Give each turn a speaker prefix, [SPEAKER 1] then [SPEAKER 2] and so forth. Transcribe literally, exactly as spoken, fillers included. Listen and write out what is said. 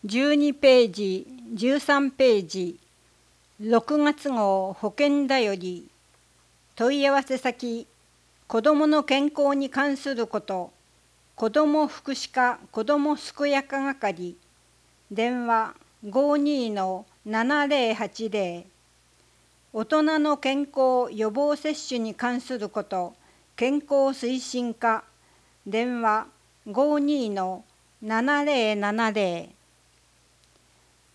[SPEAKER 1] じゅうにページ、じゅうさんページ、ろくがつ号保険だより、問い合わせ先、子どもの健康に関すること、子ども福祉課子ども健やか係、電話 ごーにーのななぜろはちぜろ、大人の健康予防接種に関すること、健康推進課、電話 ごーにーのななぜろななぜろ